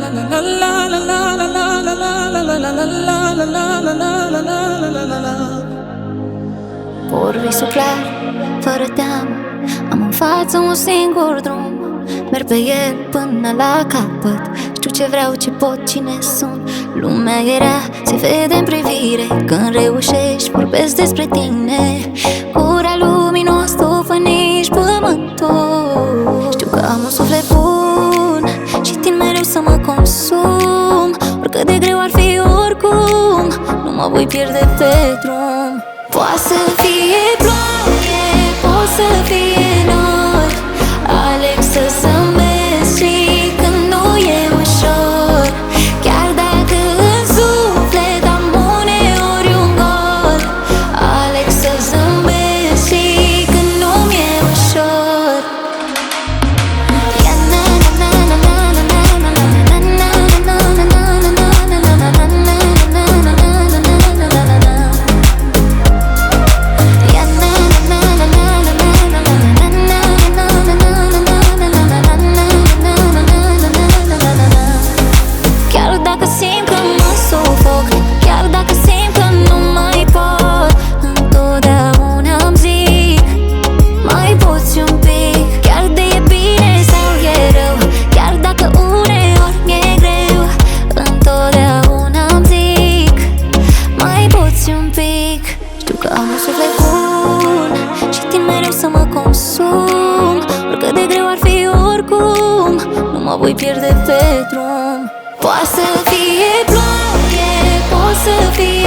Por visul clar, fără teamă, am în față un singur drum. Merg pe el până la capăt. Știu ce vreau, ce pot, cine sunt. Lumea e rea, se vede în privire. Când reușești, vorbesc despre tine. Cura luminos, tu făniși pământul. Știu că am un suflet bun și tind mereu să mă consum. Oricât de greu ar fi, oricum nu mă voi pierde pe drum. Poate să fie ploaie, poate să fie nori. Aleg să zâmbesc și când nu e ușor. Chiar dacă în suflet am uneori un gol. Aleg să zâmbesc și când nu-mi e ușor. Știu că am un suflet bun și tind mereu să mă consum. Oricât de greu ar fi, oricum nu mă voi pierde pe drum. Poate să fie ploaie, poate să fie